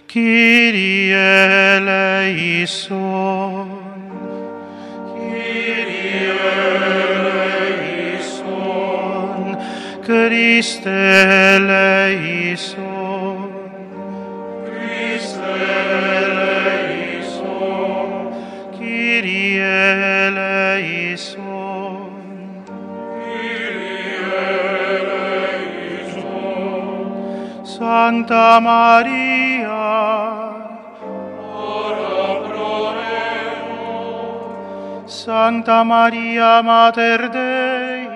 Kyrie eleison. Kyrie eleison. Christe eleison. Christe eleison. Kyrie eleison. Kyrie eleison. Sancta Maria, Sancta Maria Mater Dei,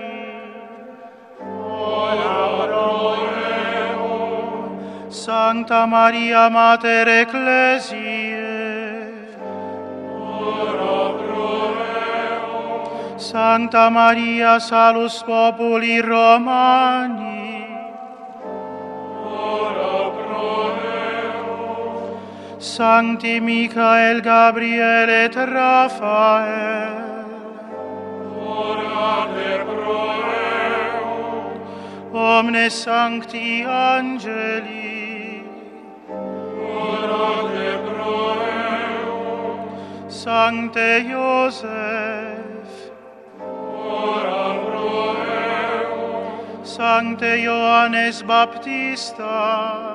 ora pro nemo. Sancta Maria Mater Ecclesiae, ora pro nemo. Sancta Maria Salus Populi Romani, ora pro nemo. Sancti Michael, Gabriel et Raphael, omnes sancti angeli, orate pro eo. Sancte Iosef, ora pro eo. Sancte Ioannes Baptista,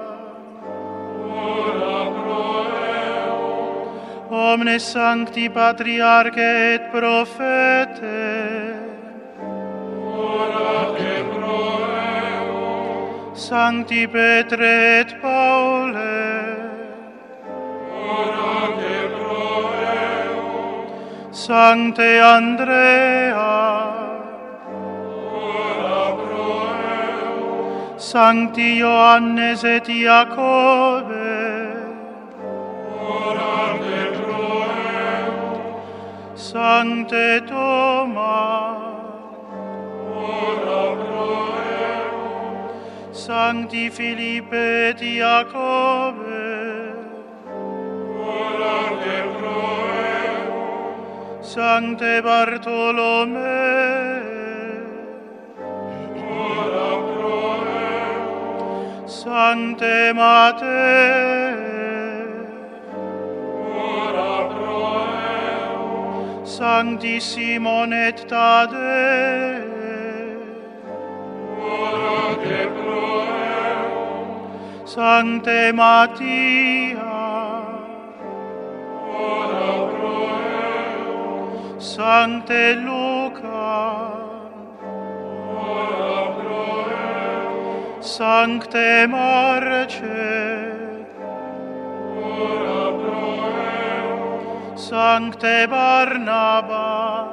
ora pro eo. Omnes sancti patriarche et prophete, orate pro eo. Sancti Petre et Paule, orate pro eo. Sancte Andrea, ora pro eo. Sancti Ioannes et Iacobe, orate pro eo. Sancte Thomas, ora pro eo. Sancti Philippe et Iacobe, orate pro eo. Sancte Bartolomee, ora pro eo. Sancte Mattee, ora pro eo. Sancti Simon et Tadei, orate pro eo. Sancte Mattia, ora pro eo. Sancte Luca, ora pro eo. Sancte Marce, ora pro eo. Sancte Barnaba,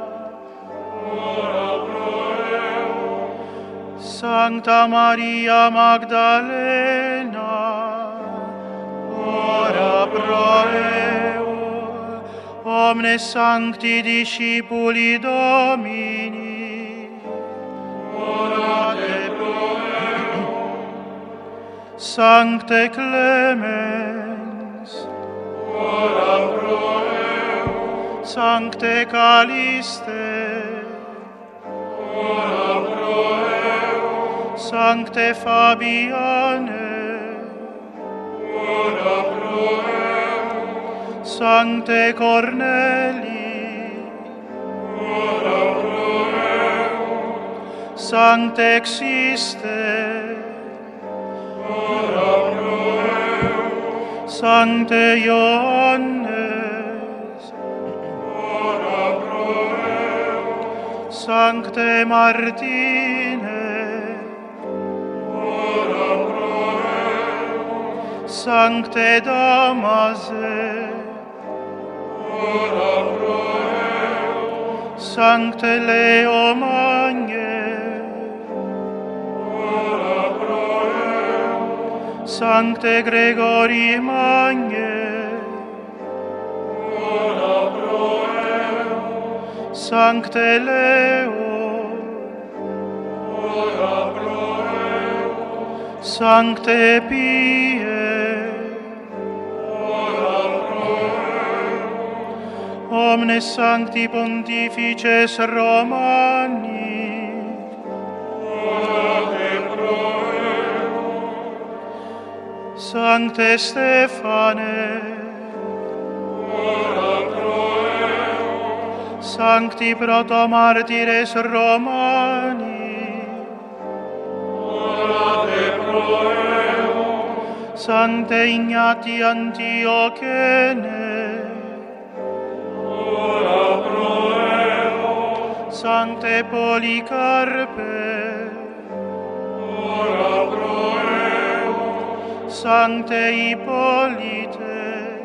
ora pro eo. Sancta Maria Magdalena, ora pro eo. Omnes sancti discipuli Domini, orate pro eo. Sancte Clemens, ora pro eo. Sancte Caliste, ora pro eo. Sancte Fabiane, ora pro eo. Sancte Corneli, ora pro eo. Sancte Xiste, ora pro eo. Sancte Ioannes, ora pro eo. Sancte Martine, ora pro eo. Sancte Damase, ora pro eo. Sancte Leo Magne, ora pro eo. Sancte Gregorii Magne, ora pro eo. Sancte Leo, ora pro eo. Sancte Pie, ora pro eo. Omnes sancti pontifices Romani, orate pro eo. Sancte Stephane, ora pro eo. Sancti protomartires Romani, Ora de pro eo. Sancte Ignati Antiochene, Ora pro eo. Sancte Policarpe, Ora pro eo. Sancte Hippolyte,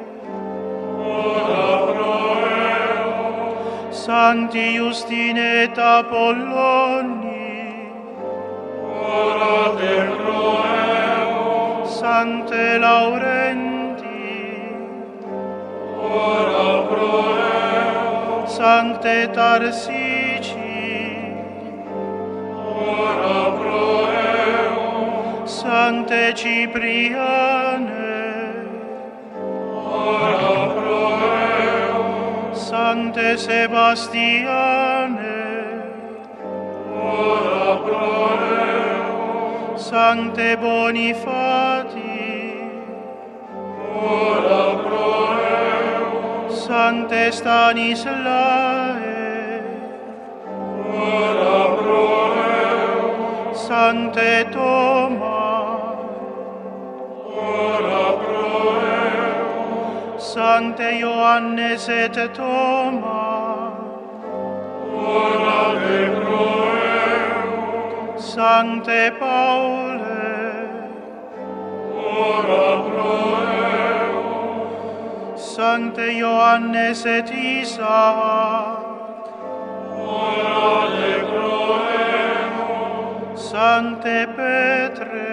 Ora pro eo. Sancti Justine et Apolloni, Ora de pro eo. Sancte Laurenti, Ora pro eo. Sancte Tarsici, Ora pro eo. Sancte Cipriane, Ora pro eo. Sancte Sebastiane, Ora pro eo. Sancte Bonifati, Ora pro eo. Sancte Stanislae, Ora pro eo. Sancte Toma, Ora pro eo. Sancte Ioannes et Toma, Ora de pro eo. Sancte Paule, Ora pro eo. Sancte Ioannes et Isaac, Ora de pro eo. Sancte Petre,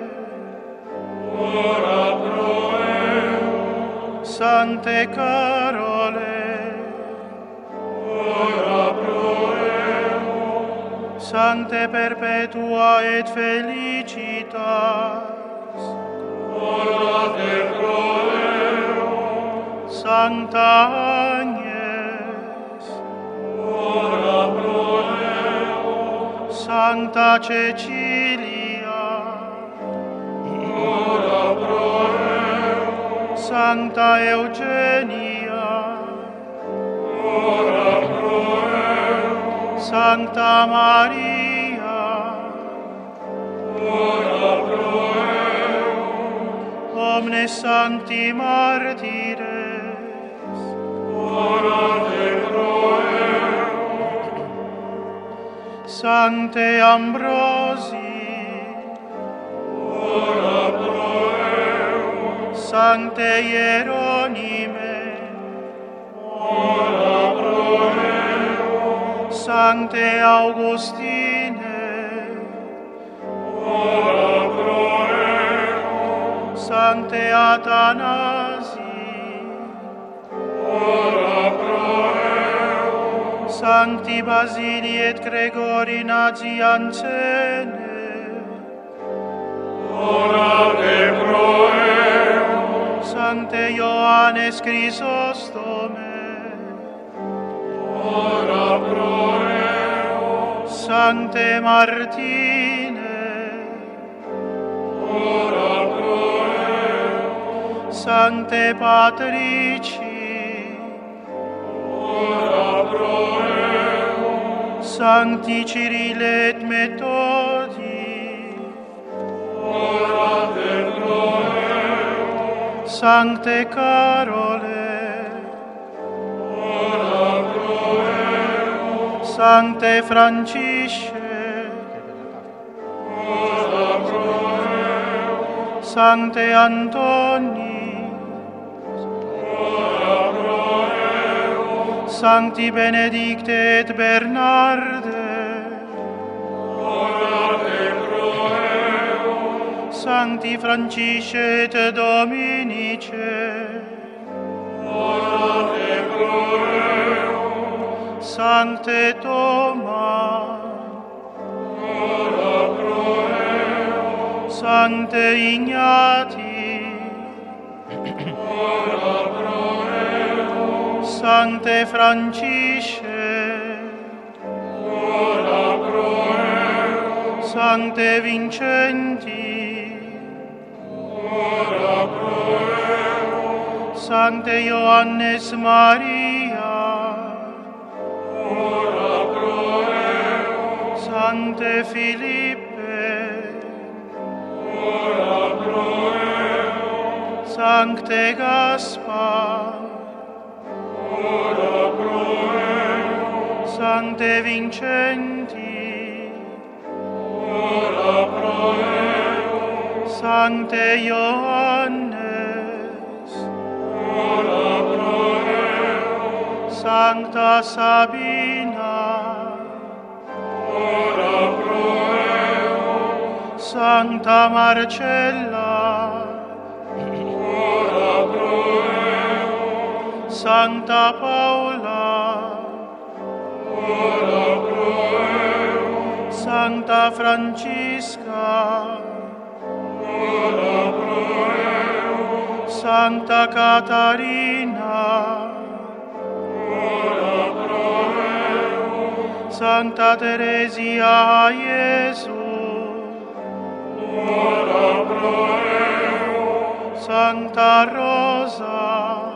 Ora pro eo. Sancte Carole, Ora pro eo. Sancte Perpetua et Felicitas, Ora de pro eo. Sancta Agnes, Ora pro eo. Sancta Cecilia, Ora pro eo. Sancta Eugenia, Ora pro eo. Sancta Maria, Ora pro eo. omnes sancti martires, Ora de pro eo. Sancte Ambrosi, Ora pro eo. Sancte Hieronime, Ora pro eo. Sancte Augustine, Ora pro eo. Sancte Athanasi, Ora pro eo. Sancti Basili et Gregori Naziancene, Ora de pro eo. Sancte Ioannes Chrysostome, Ora pro eo. Sancte Martine, Ora pro eo. Sancte Patrici, Ora pro eo. Sancti Cyrille et Methodi, Ora de pro eo. Sancte Carole, Ora pro eo. Sancte Francisce, Ora pro eo. Sancte Antoni, Ora pro eo. Sancti Benedicte et Bernarde, Ora de pro eo. Sancti Francisce et Dominice, Ora de pro eo. Sancte Toma, Ora pro eo. Sancte Ignati, Ora pro eo. Sancte Francisce, Ora pro eo. Sancte Vincenti, Ora Sancte Ioannes Maria, ora pro eo, Sancte Philippe, ora pro eo, Sancte Gaspar, ora pro eo, Sancte Vincenti, ora pro eo, Sancte Ioannes, ora pro eo, Sancta Sabina, ora pro eo, Sancta Marcella, ora pro eo, Sancta Paula, ora pro eo, Sancta Francisca, ora pro eo, Sancta Catarina, ora pro eo, Sancta Teresia Iesu, ora pro eo, Sancta Rosa,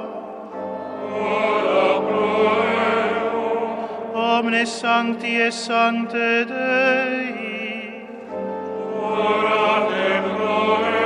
ora pro eo, omnes sancti et sancte Dei, ora pro eo.